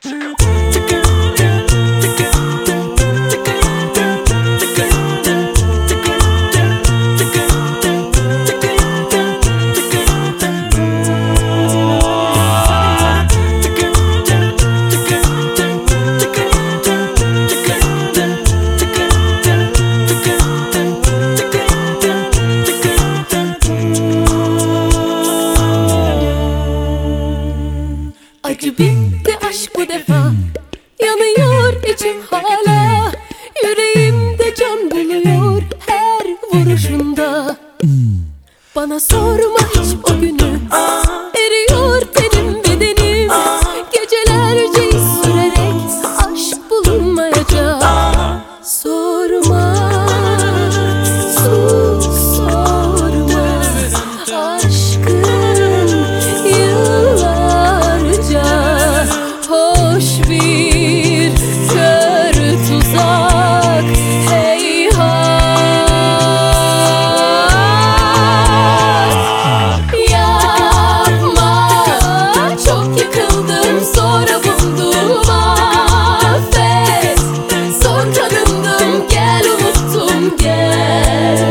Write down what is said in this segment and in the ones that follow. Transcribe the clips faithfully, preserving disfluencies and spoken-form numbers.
Acı bitti aşk bu defa, yanıyor içim hala. Yüreğimde can buluyor her vuruşunda. Bana sorma hiç o günü, eriyor tenim bedenim. Gecelerce sürerek aşk bulunmayacak. Sorma, sus sorma, aşkın yıllarca hoş bir kör tuzak. Heyhat, yapma, çok yıkıldım sonra buldum. Affet, zor tanındım, gel unuttum gel.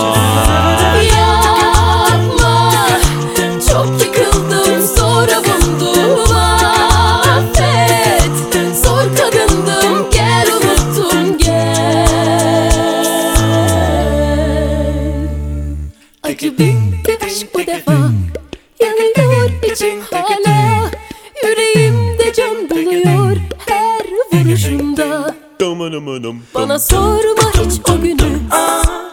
Yapma, çok yıkıldım sonra buldum. Affet, zor kadındım, gel unuttum gel. Acı bitti aşk bu defa, yanıyor içim hala. Yüreğimde can buluyor her vuruşunda. Bana sorma hiç o günü,